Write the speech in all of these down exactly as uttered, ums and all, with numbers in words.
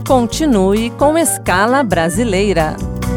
Continue com Escala Brasileira.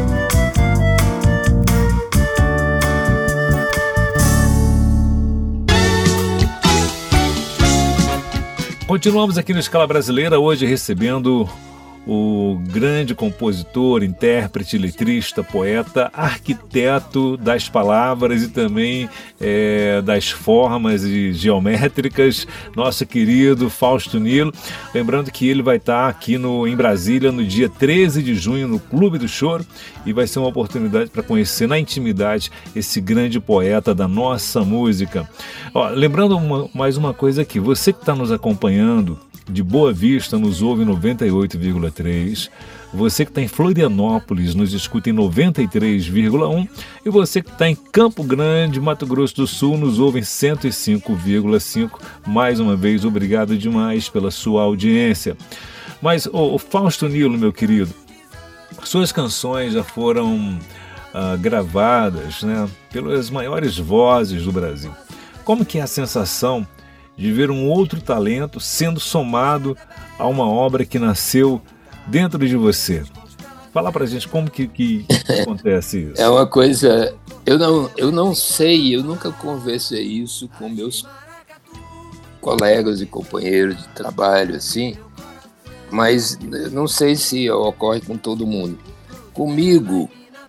Continuamos aqui no Escala Brasileira, hoje recebendo o grande compositor, intérprete, letrista, poeta, arquiteto das palavras e também é, das formas e geométricas, nosso querido Fausto Nilo. Lembrando que ele vai estar aqui no, em Brasília no dia treze de junho, no Clube do Choro, e vai ser uma oportunidade para conhecer na intimidade esse grande poeta da nossa música. Ó, lembrando uma, mais uma coisa aqui, você que está nos acompanhando de Boa Vista, nos ouve em noventa e oito vírgula três. Você que está em Florianópolis, nos escuta em noventa e três vírgula um. E você que está em Campo Grande, Mato Grosso do Sul, nos ouve em cento e cinco vírgula cinco. Mais uma vez, obrigado demais pela sua audiência. Mas, o oh, Fausto Nilo, meu querido, suas canções já foram ah, gravadas, né, pelas maiores vozes do Brasil. Como que é a sensação de ver um outro talento sendo somado a uma obra que nasceu dentro de você? Fala pra gente como que, que acontece isso. É uma coisa, eu não, eu não sei, eu nunca conversei isso com meus colegas e companheiros de trabalho, assim, mas não sei se ocorre com todo mundo. Comigo,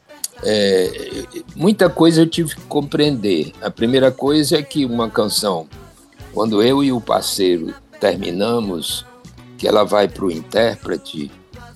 é, muita coisa eu tive que compreender. A primeira coisa é que uma canção, quando eu e o parceiro terminamos, que ela vai para o intérprete,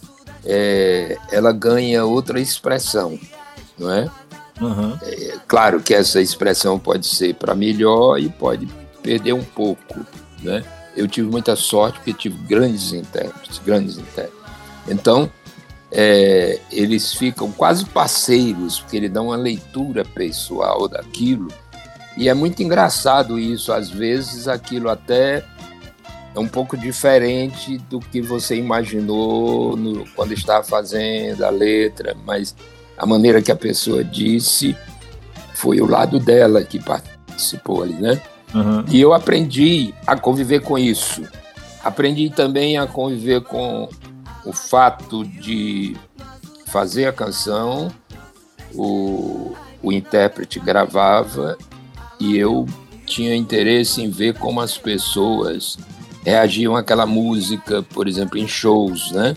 é, ela ganha outra expressão, não é? Uhum. É? Claro que essa expressão pode ser para melhor e pode perder um pouco, né? Eu tive muita sorte porque tive grandes intérpretes, grandes intérpretes. Então, é, eles ficam quase parceiros, porque eles dão uma leitura pessoal daquilo. E é muito engraçado isso, às vezes aquilo até é um pouco diferente do que você imaginou no, quando estava fazendo a letra, mas a maneira que a pessoa disse foi o lado dela que participou ali, né? Uhum. E eu aprendi a conviver com isso. Aprendi também a conviver com o fato de fazer a canção, o, o intérprete gravava, e eu tinha interesse em ver como as pessoas reagiam àquela música, por exemplo, em shows, né?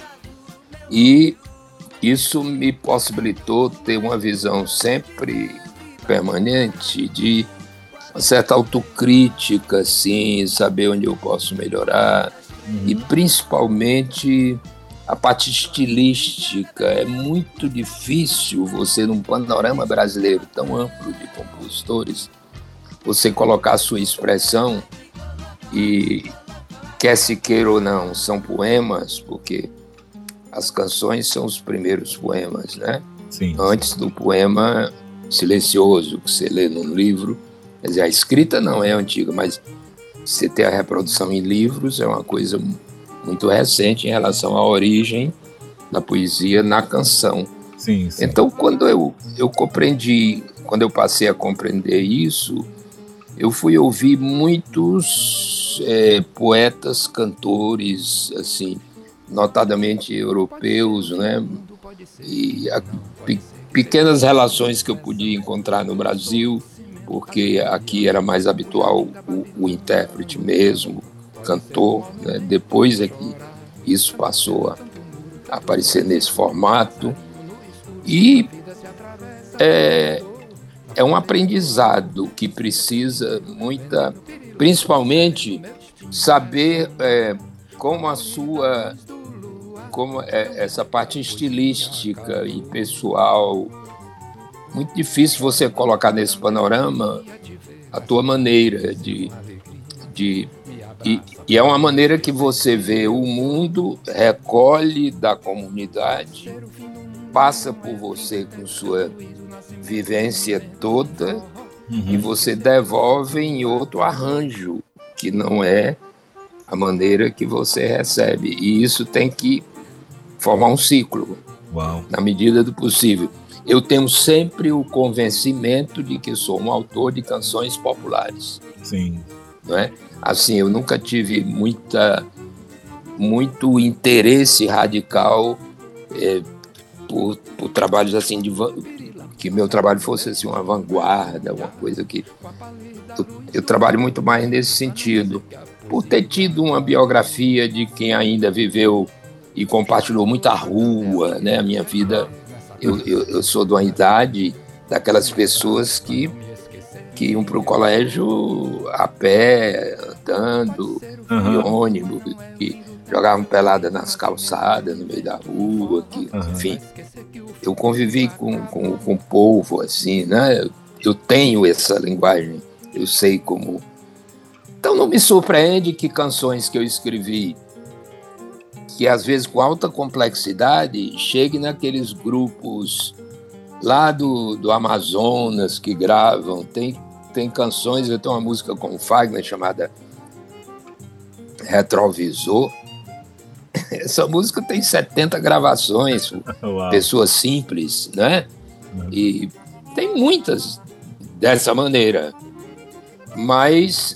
E isso me possibilitou ter uma visão sempre permanente de uma certa autocrítica, assim, saber onde eu posso melhorar. Uhum. E principalmente a parte estilística. É muito difícil você, num panorama brasileiro tão amplo de compositores, você colocar a sua expressão, e quer se queira ou não, são poemas, porque as canções são os primeiros poemas, né? Sim. Antes do poema silencioso que você lê num livro, quer dizer, a escrita não é antiga, mas você ter a reprodução em livros é uma coisa muito recente em relação à origem da poesia na canção. Sim, sim. Então, quando eu, eu compreendi, quando eu passei a compreender isso, eu fui ouvir muitos é, poetas, cantores, assim, notadamente europeus, né? E a, pe, pequenas relações que eu podia encontrar no Brasil, porque aqui era mais habitual o, o intérprete mesmo, o cantor, né? Depois é que isso passou a, a aparecer nesse formato. E é, é um aprendizado que precisa muita, principalmente saber é, como a sua, como é, essa parte estilística e pessoal. Muito difícil você colocar nesse panorama a tua maneira de, de e, e é uma maneira que você vê o mundo, recolhe da comunidade, passa por você com sua vivência toda, uhum, e você devolve em outro arranjo, que não é a maneira que você recebe. E isso tem que formar um ciclo. Uau. Na medida do possível. Eu tenho sempre o convencimento de que sou um autor de canções populares. Sim. Não é? Assim, eu nunca tive muita, muito interesse radical é, por, por trabalhos assim de que meu trabalho fosse assim uma vanguarda, uma coisa que eu, eu trabalho muito mais nesse sentido, por ter tido uma biografia de quem ainda viveu e compartilhou muita rua, né? A minha vida, eu, eu, eu sou de uma idade daquelas pessoas que que iam para o colégio a pé, andando, uhum. de ônibus, que jogavam pelada nas calçadas, no meio da rua, que, uhum. enfim. Eu convivi com, com, com o povo, assim, né? Eu tenho essa linguagem, eu sei como... Então não me surpreende que canções que eu escrevi, que às vezes com alta complexidade, cheguem naqueles grupos lá do, do Amazonas que gravam. Tem, tem canções, eu tenho uma música com o Fagner chamada Retrovisor. Essa música tem setenta gravações, Uau. Pessoas simples, né? Uhum. E tem muitas dessa maneira. Mas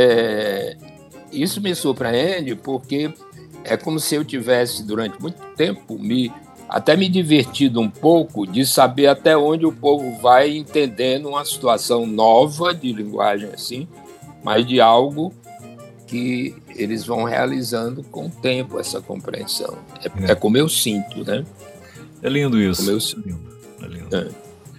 é, isso me surpreende porque é como se eu tivesse, durante muito tempo, me, até me divertido um pouco de saber até onde o povo vai entendendo uma situação nova de linguagem assim, mas de algo que eles vão realizando com o tempo, essa compreensão. É, é. é como eu sinto, né? É lindo isso. Como eu sinto. É lindo. É.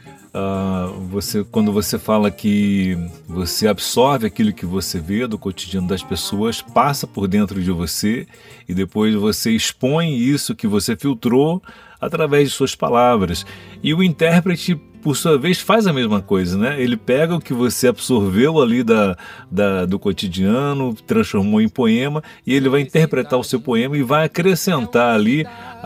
Uh, você, quando você fala que você absorve aquilo que você vê do cotidiano das pessoas, passa por dentro de você e depois você expõe isso que você filtrou através de suas palavras. E o intérprete, por sua vez, faz a mesma coisa, né? Ele pega o que você absorveu ali da, da, do cotidiano, transformou em poema, e ele vai interpretar o seu poema e vai acrescentar ali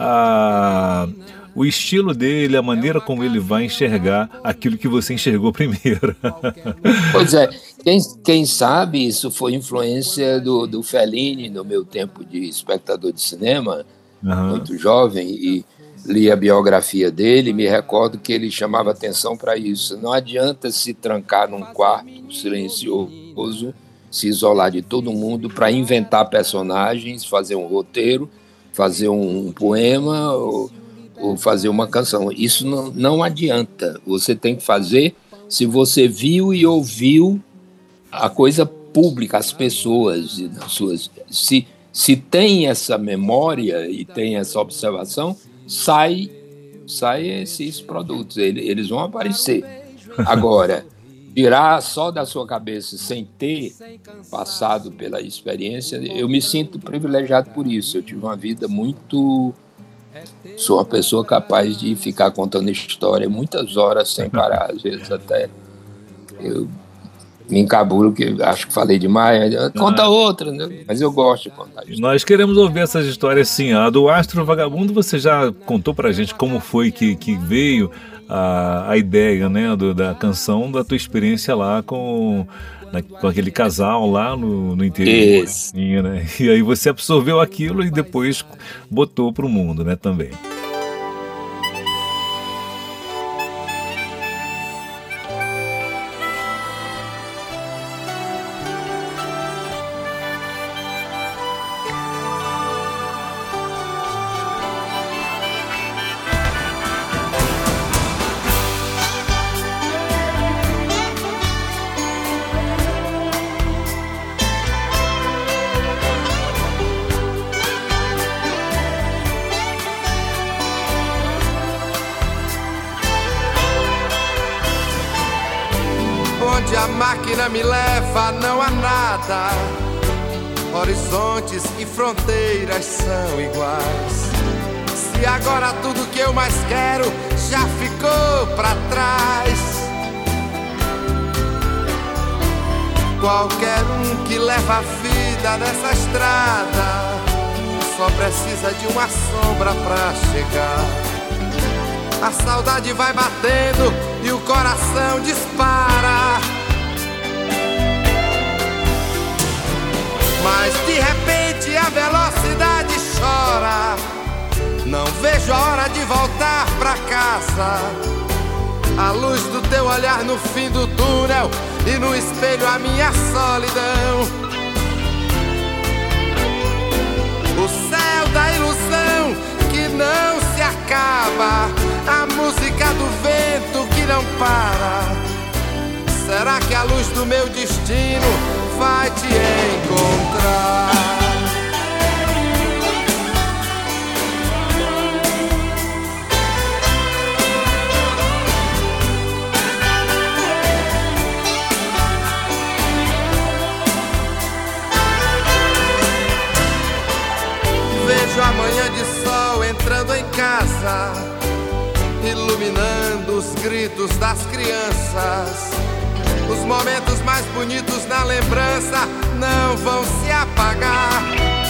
a... o estilo dele, a maneira como ele vai enxergar aquilo que você enxergou primeiro. Pois é, quem, quem sabe isso foi influência do, do Fellini no meu tempo de espectador de cinema, uhum. muito jovem, e li a biografia dele, me recordo que ele chamava atenção para isso. Não adianta se trancar num quarto silencioso, se isolar de todo mundo para inventar personagens, fazer um roteiro, fazer um, um poema... Ou, ou fazer uma canção. Isso não, não adianta. Você tem que fazer se você viu e ouviu a coisa pública, as pessoas, as suas, se, se tem essa memória e tem essa observação, sai, sai esses produtos, eles, eles vão aparecer. Agora, tirar só da sua cabeça sem ter passado pela experiência, eu me sinto privilegiado por isso. Eu tive uma vida muito... Sou uma pessoa capaz de ficar contando história muitas horas sem parar, às vezes até eu me encabulo, que acho que falei demais, conta outra, né? Mas eu gosto de contar história. Nós queremos ouvir essas histórias sim. A do Astro Vagabundo, você já contou pra gente como foi que, que veio a, a ideia, né, do, da canção, da tua experiência lá com... Na, com aquele casal lá no, no interior, né? E aí você absorveu aquilo e depois botou para o mundo, né, também. Onde a máquina me leva não há nada, horizontes e fronteiras são iguais. Se agora tudo que eu mais quero já ficou pra trás, qualquer um que leva a vida nessa estrada só precisa de uma sombra pra chegar. A saudade vai batendo e o coração dispara, mas de repente a velocidade chora. Não vejo a hora de voltar pra casa, a luz do teu olhar no fim do túnel e no espelho a minha solidão. O céu para. Será que a luz do meu destino vai te encontrar? Vejo a manhã de sol entrando em casa, iluminando os gritos das crianças. Os momentos mais bonitos na lembrança não vão se apagar.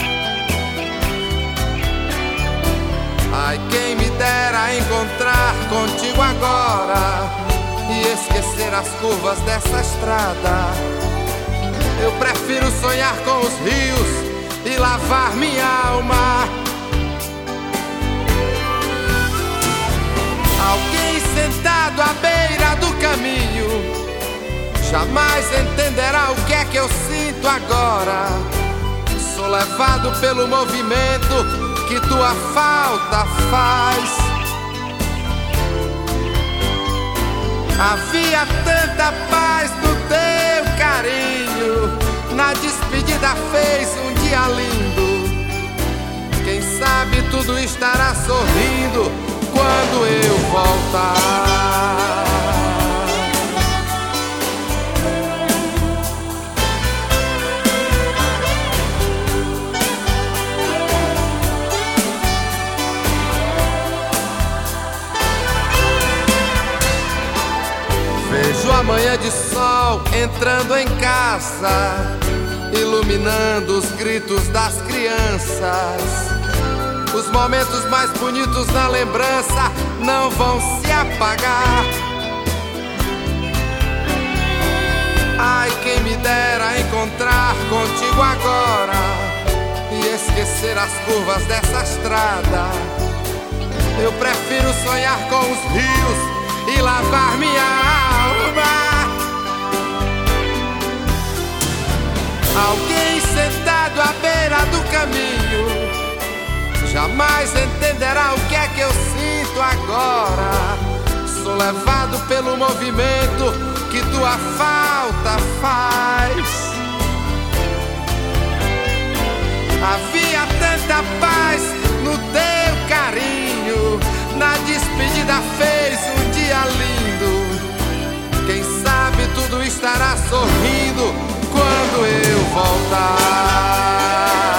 Ai, quem me dera encontrar contigo agora e esquecer as curvas dessa estrada. Eu prefiro sonhar com os rios e lavar minha alma. Alguém sentado à beira do caminho jamais entenderá o que é que eu sinto agora. Sou levado pelo movimento que tua falta faz. Havia tanta paz no teu carinho, na despedida fez um dia lindo. Quem sabe tudo estará sorrindo quando eu voltar. Vejo a manhã de sol entrando em casa, iluminando os gritos das crianças. Os momentos mais bonitos na lembrança não vão se apagar. Ai, quem me dera encontrar contigo agora e esquecer as curvas dessa estrada. Eu prefiro sonhar com os rios e lavar minha alma. Alguém sentado à beira do caminho jamais entenderá o que é que eu sinto agora. Sou levado pelo movimento que tua falta faz. Havia tanta paz no teu carinho, na despedida fez um dia lindo. Quem sabe tudo estará sorrindo quando eu voltar.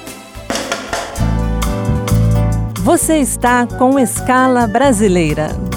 Você está com Escala Brasileira.